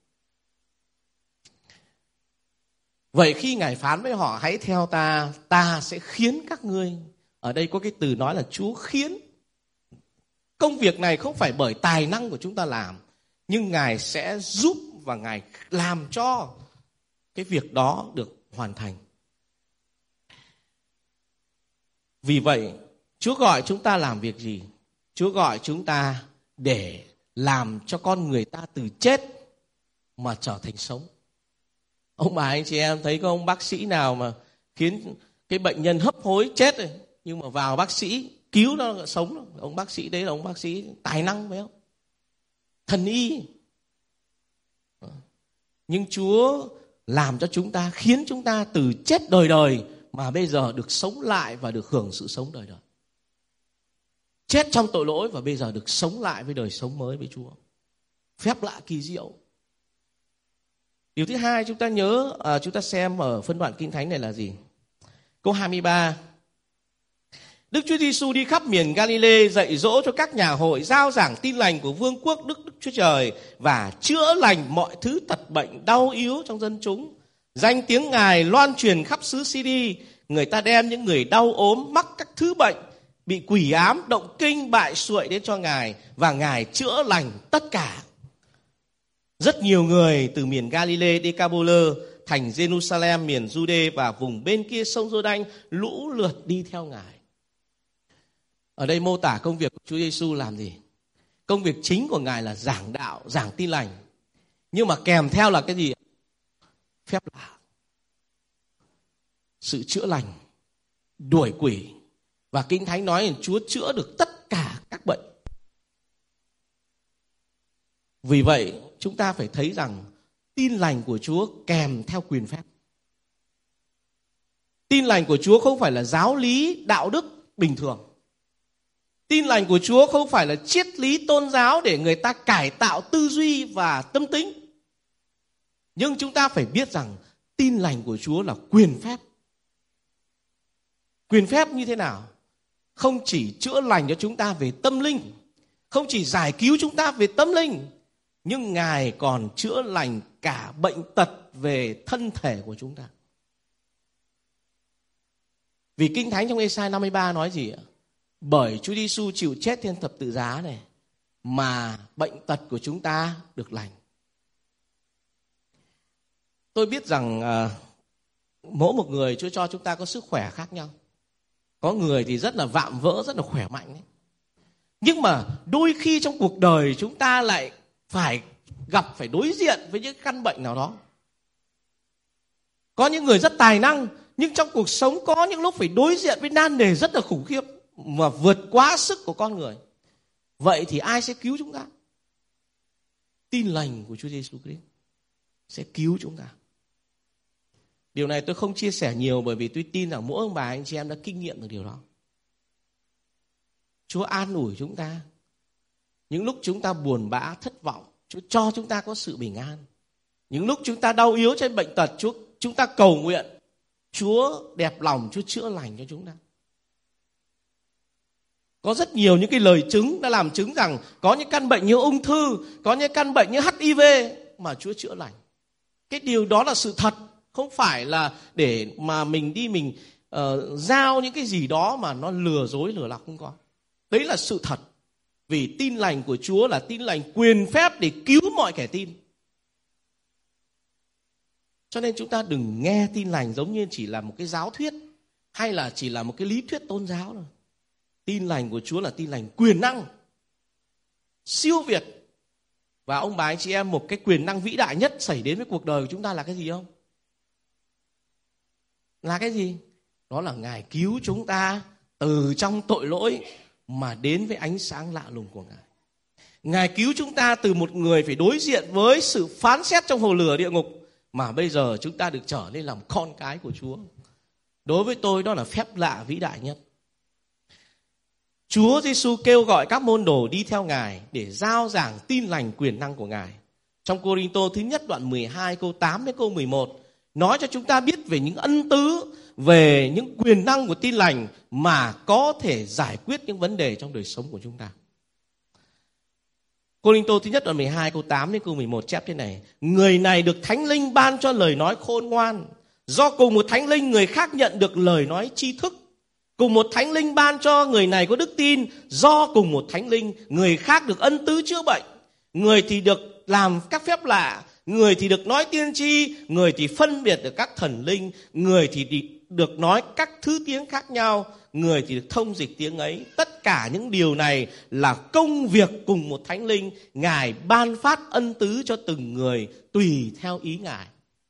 Vậy khi Ngài phán với họ hãy theo ta, ta sẽ khiến các ngươi. Ở đây có cái từ nói là Chúa khiến. Công việc này không phải bởi tài năng của chúng ta làm, nhưng Ngài sẽ giúp và Ngài làm cho cái việc đó được hoàn thành. Vì vậy, Chúa gọi chúng ta làm việc gì? Chúa gọi chúng ta để làm cho con người ta từ chết mà trở thành sống. Ông bà anh chị em thấy có ông bác sĩ nào mà khiến cái bệnh nhân hấp hối chết rồi, nhưng mà vào bác sĩ cứu nó sống. Ông bác sĩ đấy là ông bác sĩ tài năng, phải không? Thần y. Nhưng Chúa làm cho chúng ta, khiến chúng ta từ chết đời đời mà bây giờ được sống lại và được hưởng sự sống đời đời. Chết trong tội lỗi và bây giờ được sống lại với đời sống mới với Chúa. Phép lạ kỳ diệu. Điều thứ hai chúng ta nhớ, chúng ta xem ở phân đoạn Kinh Thánh này là gì? Câu 23. Đức Chúa Giêsu đi khắp miền Galilee dạy dỗ cho các nhà hội, rao giảng tin lành của vương quốc Đức Chúa Trời và chữa lành mọi thứ tật bệnh đau yếu trong dân chúng. Danh tiếng Ngài loan truyền khắp xứ Syria, người ta đem những người đau ốm mắc các thứ bệnh, bị quỷ ám, động kinh, bại xuội đến cho Ngài và Ngài chữa lành tất cả. Rất nhiều người từ miền Galilee, Decapolis, thành Jerusalem, miền Jude và vùng bên kia sông Giô-đanh lũ lượt đi theo Ngài. Ở đây mô tả công việc của Chúa Giêsu làm gì? Công việc chính của Ngài là giảng đạo, giảng tin lành. Nhưng mà kèm theo là cái gì? Phép lạ, sự chữa lành, đuổi quỷ. Và Kinh Thánh nói là Chúa chữa được tất cả các bệnh. Vì vậy chúng ta phải thấy rằng tin lành của Chúa kèm theo quyền phép. Tin lành của Chúa không phải là giáo lý đạo đức bình thường. Tin lành của Chúa không phải là triết lý tôn giáo để người ta cải tạo tư duy và tâm tính. Nhưng chúng ta phải biết rằng tin lành của Chúa là quyền phép. Quyền phép như thế nào? Không chỉ chữa lành cho chúng ta về tâm linh, không chỉ giải cứu chúng ta về tâm linh, nhưng Ngài còn chữa lành cả bệnh tật về thân thể của chúng ta. Vì Kinh Thánh trong Ê-sai 53 nói gì ạ? Bởi Chúa Giêsu chịu chết trên thập tự giá này mà bệnh tật của chúng ta được lành. Tôi biết rằng mỗi một người Chúa cho chúng ta có sức khỏe khác nhau. Có người thì rất là vạm vỡ, rất là khỏe mạnh ấy. Nhưng mà đôi khi trong cuộc đời chúng ta lại phải đối diện với những căn bệnh nào đó. Có những người rất tài năng, nhưng trong cuộc sống có những lúc phải đối diện với nan đề rất là khủng khiếp mà vượt quá sức của con người. Vậy thì ai sẽ cứu chúng ta? Tin lành của Chúa Giêsu Christ sẽ cứu chúng ta. Điều này tôi không chia sẻ nhiều bởi vì tôi tin rằng mỗi ông bà anh chị em đã kinh nghiệm được điều đó. Chúa an ủi chúng ta. Những lúc chúng ta buồn bã, thất vọng, Chúa cho chúng ta có sự bình an. Những lúc chúng ta đau yếu trên bệnh tật, chúng ta cầu nguyện, Chúa đẹp lòng, Chúa chữa lành cho chúng ta. Có rất nhiều những cái lời chứng đã làm chứng rằng có những căn bệnh như ung thư, có những căn bệnh như HIV mà Chúa chữa lành. Cái điều đó là sự thật, không phải là để mà mình giao những cái gì đó mà nó lừa dối lừa lọc, không có. Đấy là sự thật. Vì tin lành của Chúa là tin lành quyền phép để cứu mọi kẻ tin. Cho nên chúng ta đừng nghe tin lành giống như chỉ là một cái giáo thuyết hay là chỉ là một cái lý thuyết tôn giáo đâu. Tin lành của Chúa là tin lành quyền năng, siêu việt. Và ông bà anh chị em, một cái quyền năng vĩ đại nhất xảy đến với cuộc đời của chúng ta là cái gì không? Là cái gì? Đó là Ngài cứu chúng ta từ trong tội lỗi mà đến với ánh sáng lạ lùng của Ngài. Ngài cứu chúng ta từ một người phải đối diện với sự phán xét trong hồ lửa địa ngục, mà bây giờ chúng ta được trở nên làm con cái của Chúa. Đối với tôi đó là phép lạ vĩ đại nhất. Chúa Giêsu kêu gọi các môn đồ đi theo Ngài để rao giảng tin lành quyền năng của Ngài. Trong Cô-rinh-tô thứ nhất đoạn 12 câu 8 đến câu 11 nói cho chúng ta biết về những ân tứ, về những quyền năng của tin lành mà có thể giải quyết những vấn đề trong đời sống của chúng ta. Cô-rinh-tô thứ nhất đoạn 12 câu 8 đến câu 11 chép thế này: Người này được Thánh Linh ban cho lời nói khôn ngoan. Do cùng một Thánh Linh, người khác nhận được lời nói tri thức. Cùng một Thánh Linh ban cho người này có đức tin. Do cùng một Thánh Linh, người khác được ân tứ chữa bệnh. Người thì được làm các phép lạ, người thì được nói tiên tri, người thì phân biệt được các thần linh, người thì được nói các thứ tiếng khác nhau, người thì được thông dịch tiếng ấy. Tất cả những điều này là công việc cùng một Thánh Linh. Ngài ban phát ân tứ cho từng người tùy theo ý Ngài.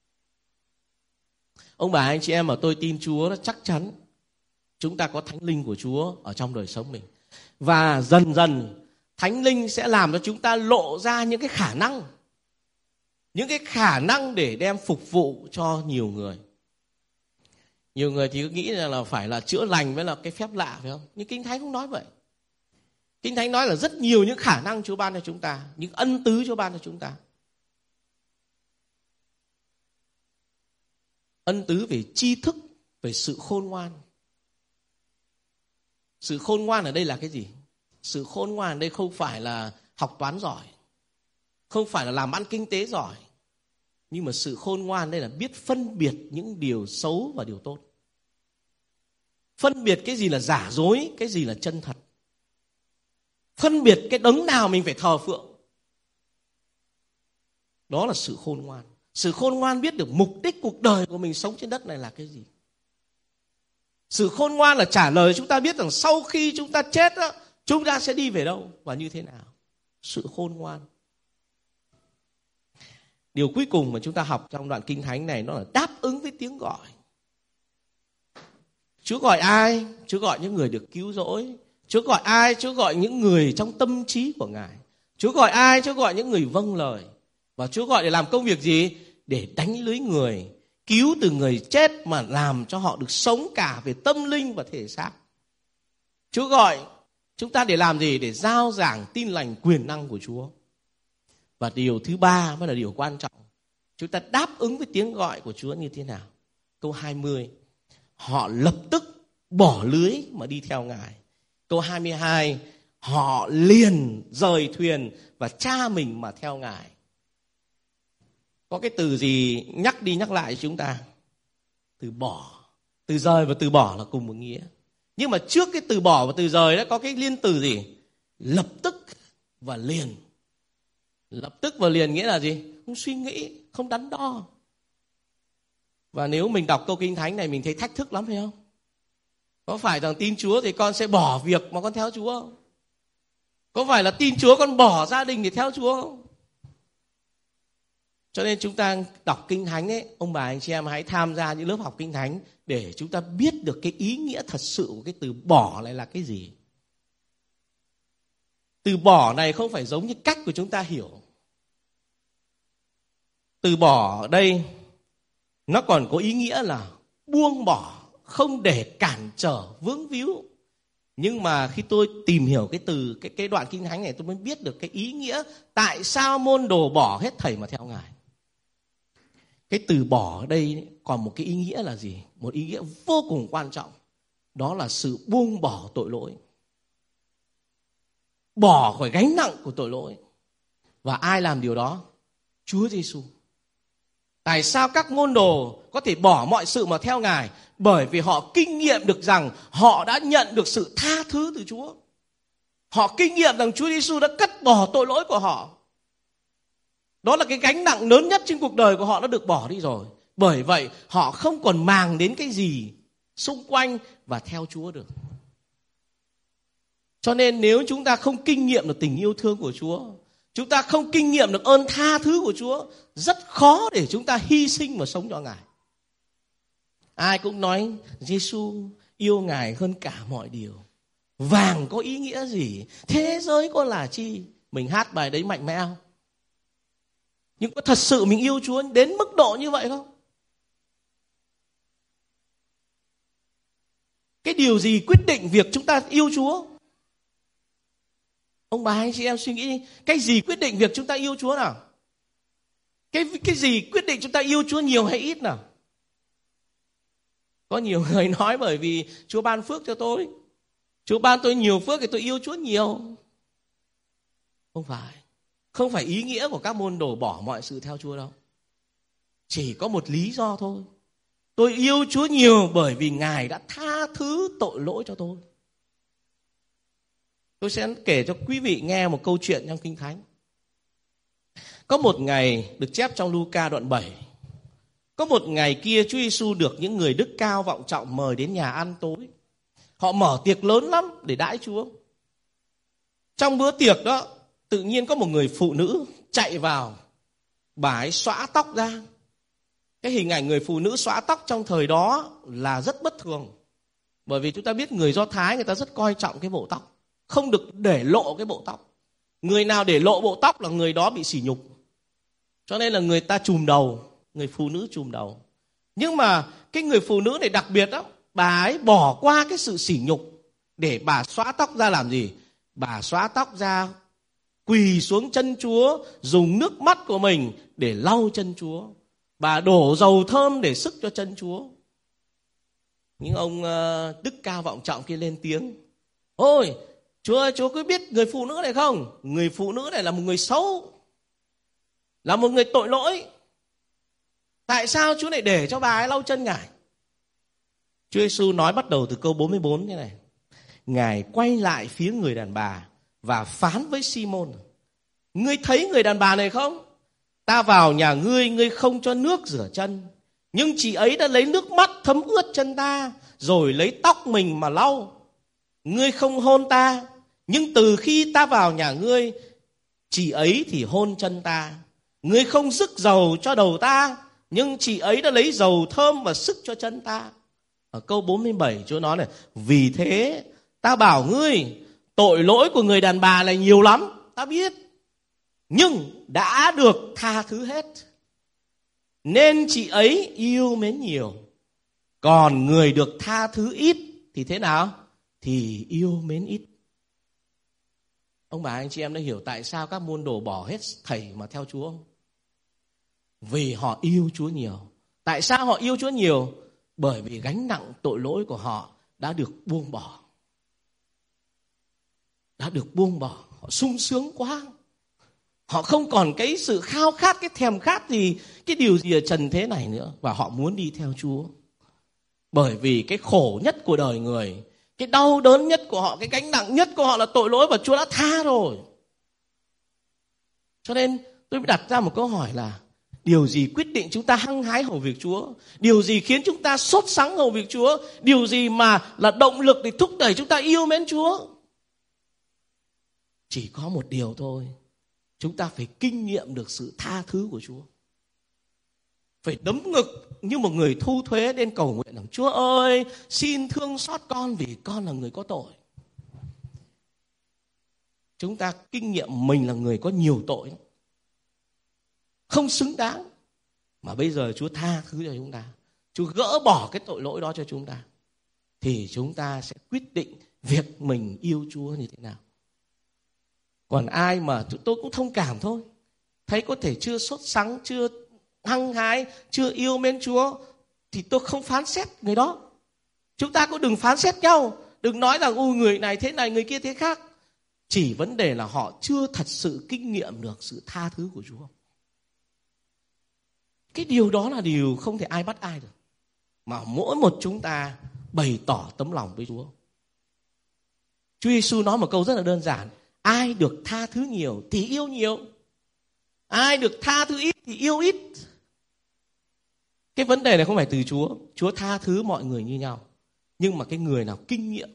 Ông bà anh chị em mà tôi tin Chúa, chắc chắn chúng ta có Thánh Linh của Chúa ở trong đời sống mình. Và dần dần Thánh Linh sẽ làm cho chúng ta lộ ra những cái khả năng. Những cái khả năng để đem phục vụ cho nhiều người. Nhiều người thì cứ nghĩ là phải là chữa lành với là cái phép lạ, phải không? Nhưng Kinh Thánh không nói vậy. Kinh Thánh nói là rất nhiều những khả năng Chúa ban cho chúng ta, những ân tứ Chúa ban cho chúng ta. Ân tứ về tri thức, về sự khôn ngoan. Sự khôn ngoan ở đây là cái gì? Sự khôn ngoan ở đây không phải là học toán giỏi, không phải là làm ăn kinh tế giỏi, nhưng mà sự khôn ngoan đây là biết phân biệt những điều xấu và điều tốt. Phân biệt cái gì là giả dối, cái gì là chân thật. Phân biệt cái đấng nào mình phải thờ phượng. Đó là sự khôn ngoan. Sự khôn ngoan biết được mục đích cuộc đời của mình sống trên đất này là cái gì. Sự khôn ngoan là trả lời chúng ta biết rằng sau khi chúng ta chết đó, chúng ta sẽ đi về đâu và như thế nào. Sự khôn ngoan. Điều cuối cùng mà chúng ta học trong đoạn Kinh Thánh này, nó là đáp ứng với tiếng gọi. Chúa gọi ai? Chúa gọi những người được cứu rỗi. Chúa gọi ai? Chúa gọi những người trong tâm trí của Ngài. Chúa gọi ai? Chúa gọi những người vâng lời. Và Chúa gọi để làm công việc gì? Để đánh lưới người, cứu từ người chết mà làm cho họ được sống cả về tâm linh và thể xác. Chúa gọi chúng ta để làm gì? Để rao giảng tin lành quyền năng của Chúa. Và điều thứ ba mới là điều quan trọng. Chúng ta đáp ứng với tiếng gọi của Chúa như thế nào? Câu 20. Họ lập tức bỏ lưới mà đi theo Ngài. Câu 22. Họ liền rời thuyền và cha mình mà theo Ngài. Có cái từ gì nhắc đi nhắc lại chúng ta? Từ bỏ. Từ rời và từ bỏ là cùng một nghĩa. Nhưng mà trước cái từ bỏ và từ rời đó có cái liên từ gì? Lập tức và liền. Lập tức và liền nghĩa là gì? Không suy nghĩ, không đắn đo. Và nếu mình đọc câu Kinh Thánh này mình thấy thách thức lắm phải không? Có phải rằng tin Chúa thì con sẽ bỏ việc mà con theo Chúa không? Có phải là tin Chúa con bỏ gia đình để theo Chúa không? Cho nên chúng ta đọc Kinh Thánh ấy, ông bà anh chị em hãy tham gia những lớp học Kinh Thánh để chúng ta biết được cái ý nghĩa thật sự của cái từ bỏ này là cái gì. Từ bỏ này không phải giống như cách của chúng ta hiểu. Từ bỏ ở đây nó còn có ý nghĩa là buông bỏ, không để cản trở vướng víu. Nhưng mà khi tôi tìm hiểu cái đoạn Kinh Thánh này, tôi mới biết được cái ý nghĩa tại sao môn đồ bỏ hết thảy mà theo Ngài. Cái từ bỏ ở đây còn một cái ý nghĩa là gì? Một ý nghĩa vô cùng quan trọng. Đó là sự buông bỏ tội lỗi. Bỏ khỏi gánh nặng của tội lỗi. Và ai làm điều đó? Chúa Giêsu. Tại sao các môn đồ có thể bỏ mọi sự mà theo Ngài? Bởi vì họ kinh nghiệm được rằng họ đã nhận được sự tha thứ từ Chúa. Họ kinh nghiệm rằng Chúa Giêsu đã cất bỏ tội lỗi của họ. Đó là cái gánh nặng lớn nhất trên cuộc đời của họ đã được bỏ đi rồi. Bởi vậy họ không còn màng đến cái gì xung quanh và theo Chúa được. Cho nên nếu chúng ta không kinh nghiệm được tình yêu thương của Chúa, chúng ta không kinh nghiệm được ơn tha thứ của Chúa, rất khó để chúng ta hy sinh và sống cho Ngài. Ai cũng nói Giêsu yêu Ngài hơn cả mọi điều. Vàng có ý nghĩa gì? Thế giới có là chi? Mình hát bài đấy mạnh mẽ không? Nhưng có thật sự mình yêu Chúa đến mức độ như vậy không? Cái điều gì quyết định việc chúng ta yêu Chúa? Ông bà anh chị em suy nghĩ, cái gì quyết định việc chúng ta yêu Chúa nào? Cái gì quyết định chúng ta yêu Chúa nhiều hay ít nào? Có nhiều người nói bởi vì Chúa ban phước cho tôi. Chúa ban tôi nhiều phước thì tôi yêu Chúa nhiều. Không phải. Không phải ý nghĩa của các môn đồ bỏ mọi sự theo Chúa đâu. Chỉ có một lý do thôi. Tôi yêu Chúa nhiều bởi vì Ngài đã tha thứ tội lỗi cho tôi. Tôi sẽ kể cho quý vị nghe một câu chuyện trong Kinh Thánh. Có một ngày được chép trong Luca đoạn 7. Có một ngày kia Chúa Giêsu được những người đức cao vọng trọng mời đến nhà ăn tối. Họ mở tiệc lớn lắm để đãi Chúa. Trong bữa tiệc đó, tự nhiên có một người phụ nữ chạy vào. Bà ấy xõa tóc ra. Cái hình ảnh người phụ nữ xõa tóc trong thời đó là rất bất thường. Bởi vì chúng ta biết người Do Thái người ta rất coi trọng cái bộ tóc. Không được để lộ cái bộ tóc. Người nào để lộ bộ tóc là người đó bị sỉ nhục. Cho nên là người ta chùm đầu. Người phụ nữ chùm đầu. Nhưng mà cái người phụ nữ này đặc biệt đó. Bà ấy bỏ qua cái sự sỉ nhục để bà xõa tóc ra làm gì? Bà xõa tóc ra, quỳ xuống chân Chúa, dùng nước mắt của mình để lau chân Chúa. Bà đổ dầu thơm để sức cho chân Chúa. Những ông đức cao vọng trọng kia lên tiếng. Ôi, Chúa ơi, Chúa có biết người phụ nữ này không? Người phụ nữ này là một người xấu, là một người tội lỗi. Tại sao Chúa lại để cho bà ấy lau chân Ngài? Chúa Giêsu nói bắt đầu từ câu 44 thế này. Ngài quay lại phía người đàn bà và phán với Simon: ngươi thấy người đàn bà này không? Ta vào nhà ngươi, ngươi không cho nước rửa chân, nhưng chị ấy đã lấy nước mắt thấm ướt chân ta, rồi lấy tóc mình mà lau. Ngươi không hôn ta, nhưng từ khi ta vào nhà ngươi, chị ấy thì hôn chân ta. Ngươi không rức dầu cho đầu ta, nhưng chị ấy đã lấy dầu thơm và sức cho chân ta. Ở câu 47 Chúa nói này: vì thế ta bảo ngươi, tội lỗi của người đàn bà này nhiều lắm, ta biết, nhưng đã được tha thứ hết, nên chị ấy yêu mến nhiều. Còn người được tha thứ ít thì thế nào? Thì yêu mến ít. Ông bà anh chị em đã hiểu tại sao các môn đồ bỏ hết thầy mà theo Chúa không? Vì họ yêu Chúa nhiều. Tại sao họ yêu Chúa nhiều? Bởi vì gánh nặng tội lỗi của họ đã được buông bỏ. Đã được buông bỏ. Họ sung sướng quá. Họ không còn cái sự khao khát, cái thèm khát gì, cái điều gì ở trần thế này nữa. Và họ muốn đi theo Chúa. Bởi vì cái khổ nhất của đời người, cái đau đớn nhất của họ, cái gánh nặng nhất của họ là tội lỗi, và Chúa đã tha rồi. Cho nên tôi mới đặt ra một câu hỏi là: điều gì quyết định chúng ta hăng hái hầu việc Chúa? Điều gì khiến chúng ta sốt sắng hầu việc Chúa? Điều gì mà là động lực để thúc đẩy chúng ta yêu mến Chúa? Chỉ có một điều thôi. Chúng ta phải kinh nghiệm được sự tha thứ của Chúa. Phải đấm ngực như một người thu thuế đến cầu nguyện rằng: Chúa ơi, xin thương xót con vì con là người có tội. Chúng ta kinh nghiệm mình là người có nhiều tội, không xứng đáng, mà bây giờ Chúa tha thứ cho chúng ta, Chúa gỡ bỏ cái tội lỗi đó cho chúng ta, thì chúng ta sẽ quyết định việc mình yêu Chúa như thế nào. Còn ai mà tôi cũng thông cảm thôi, thấy có thể chưa sốt sắng, chưa hăng hái, chưa yêu mến Chúa, thì tôi không phán xét người đó. Chúng ta cũng đừng phán xét nhau, đừng nói rằng người này thế này, người kia thế khác. Chỉ vấn đề là họ chưa thật sự kinh nghiệm được sự tha thứ của Chúa. Cái điều đó là điều không thể ai bắt ai được, mà mỗi một chúng ta bày tỏ tấm lòng với Chúa. Chúa Giêsu nói một câu rất là đơn giản: ai được tha thứ nhiều thì yêu nhiều, ai được tha thứ ít thì yêu ít. Cái vấn đề này không phải từ Chúa. Chúa tha thứ mọi người như nhau, nhưng mà cái người nào kinh nghiệm,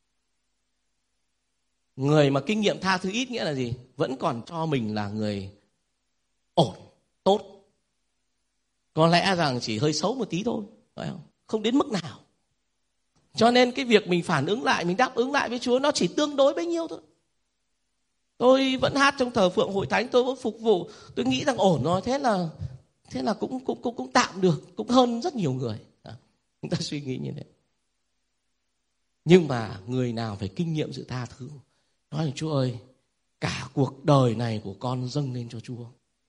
người mà kinh nghiệm tha thứ ít nghĩa là gì? Vẫn còn cho mình là người ổn, tốt, có lẽ rằng chỉ hơi xấu một tí thôi, phải không? Không đến mức nào. Cho nên cái việc mình phản ứng lại, mình đáp ứng lại với Chúa, nó chỉ tương đối bấy nhiêu thôi. Tôi vẫn hát trong thờ phượng hội thánh, tôi vẫn phục vụ, tôi nghĩ rằng ổn rồi, thế là cũng tạm được, cũng hơn rất nhiều người. Chúng ta suy nghĩ như thế. Nhưng mà người nào phải kinh nghiệm sự tha thứ, nói là: Chúa ơi, cả cuộc đời này của con dâng lên cho Chúa,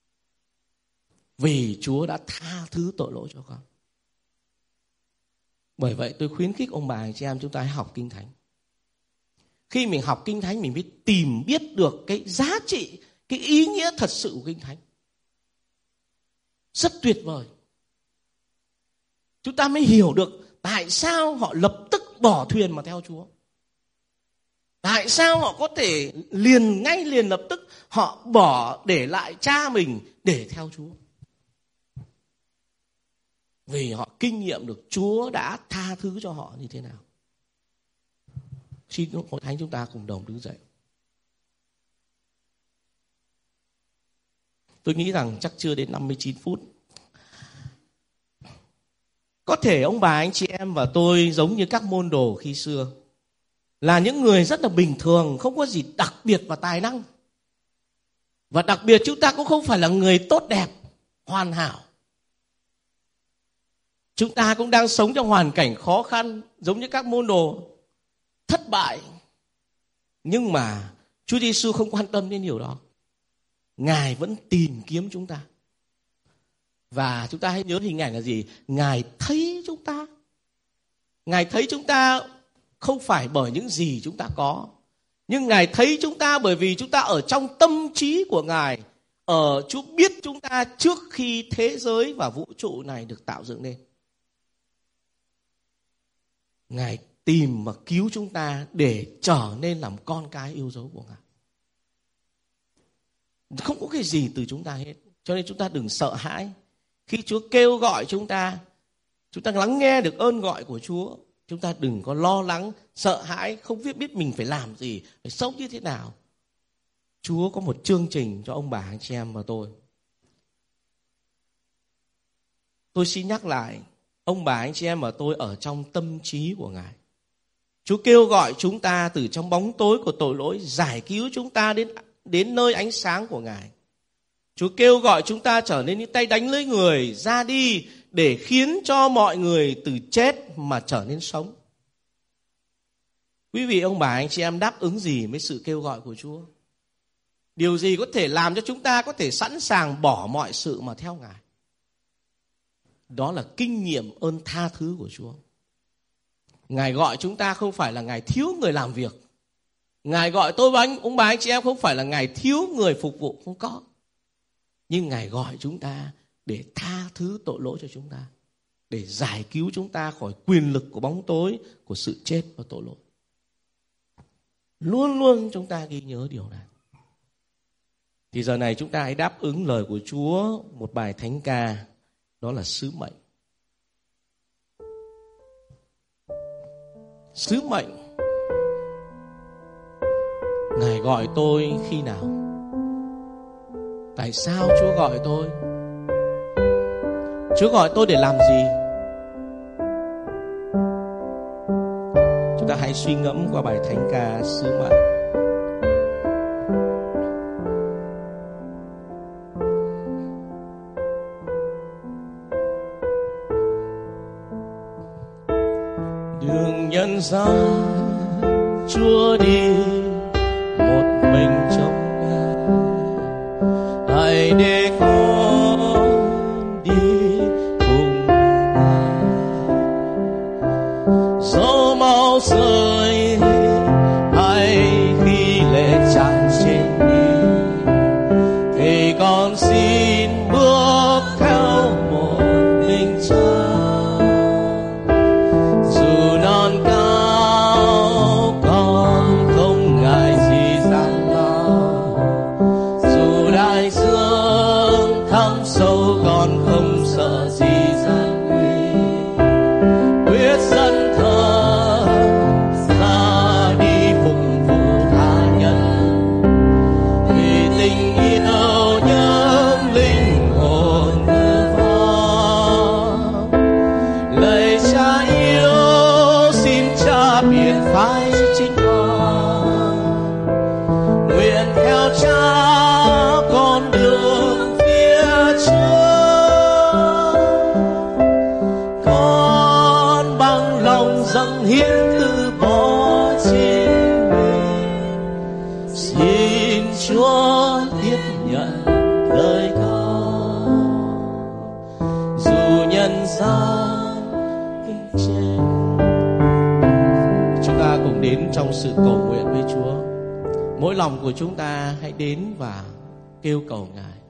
vì Chúa đã tha thứ tội lỗi cho con. Bởi vậy tôi khuyến khích ông bà anh chị em chúng ta hãy học Kinh Thánh. Khi mình học Kinh Thánh, mình biết tìm biết được cái giá trị, cái ý nghĩa thật sự của Kinh Thánh. Rất tuyệt vời. Chúng ta mới hiểu được tại sao họ lập tức bỏ thuyền mà theo Chúa. Tại sao họ có thể ngay liền lập tức họ bỏ để lại cha mình để theo Chúa. Vì họ kinh nghiệm được Chúa đã tha thứ cho họ như thế nào. Xin hội thánh chúng ta cùng đồng đứng dậy. Tôi nghĩ rằng chắc chưa đến 59 phút. Có thể ông bà, anh chị em và tôi giống như các môn đồ khi xưa, là những người rất là bình thường, không có gì đặc biệt và tài năng. Và đặc biệt chúng ta cũng không phải là người tốt đẹp, hoàn hảo. Chúng ta cũng đang sống trong hoàn cảnh khó khăn, giống như các môn đồ, thất bại. Nhưng mà Chúa Giêsu không quan tâm đến điều đó. Ngài vẫn tìm kiếm chúng ta. Và chúng ta hãy nhớ hình ảnh là gì? Ngài thấy chúng ta. Ngài thấy chúng ta không phải bởi những gì chúng ta có. Nhưng Ngài thấy chúng ta bởi vì chúng ta ở trong tâm trí của Ngài. Chúa biết chúng ta trước khi thế giới và vũ trụ này được tạo dựng nên. Ngài tìm và cứu chúng ta để trở nên làm con cái yêu dấu của Ngài. Không có cái gì từ chúng ta hết. Cho nên chúng ta đừng sợ hãi. Khi Chúa kêu gọi chúng ta lắng nghe được ơn gọi của Chúa. Chúng ta đừng có lo lắng, sợ hãi, không biết mình phải làm gì, phải sống như thế nào. Chúa có một chương trình cho ông bà, anh chị em và tôi. Tôi xin nhắc lại, ông bà, anh chị em và tôi ở trong tâm trí của Ngài. Chúa kêu gọi chúng ta từ trong bóng tối của tội lỗi, giải cứu chúng ta đến nơi ánh sáng của Ngài. Chúa kêu gọi chúng ta trở nên những tay đánh lưới người, ra đi để khiến cho mọi người từ chết mà trở nên sống. Quý vị, ông bà, anh chị em đáp ứng gì với sự kêu gọi của Chúa? Điều gì có thể làm cho chúng ta có thể sẵn sàng bỏ mọi sự mà theo Ngài? Đó là kinh nghiệm ơn tha thứ của Chúa. Ngài gọi chúng ta không phải là Ngài thiếu người làm việc. Ngài gọi tôi và ông bà anh chị em không phải là Ngài thiếu người phục vụ, không có. Nhưng Ngài gọi chúng ta để tha thứ tội lỗi cho chúng ta, để giải cứu chúng ta khỏi quyền lực của bóng tối, của sự chết và tội lỗi. Luôn luôn chúng ta ghi nhớ điều này. Thì giờ này chúng ta hãy đáp ứng lời của Chúa một bài thánh ca, đó là sứ mệnh. Sứ mệnh. Ngài gọi tôi khi nào? Tại sao Chúa gọi tôi? Chúa gọi tôi để làm gì? Chúng ta hãy suy ngẫm qua bài thánh ca sứ mệnh. Đường nhân gian Chúa đi một mình trong Ngài, hãy để con đi cùng Ngài. Dẫu máu rơi hay khi lệ tràn trên đi, thì con xin bước theo một mình Cha. Dù non cao con không ngại gì gian lao, dù đại dương thẳm sâu con không sợ gì gian nguy. Quyết dẫn thân ra đi phụng vụ tha nhân, vì tình yêu những linh hồn hư vong. Lạy Cha yêu, xin Cha biệt phái chính con, nguyện theo Cha con đường phía trước. Con bằng lòng dâng hiến từ bỏ chính mình, xin Chúa tiếp nhận lời con. Dù nhân gian kinh trên, chúng ta cùng đến trong sự cầu nguyện với Chúa. Mỗi lòng của chúng ta hãy đến và kêu cầu Ngài.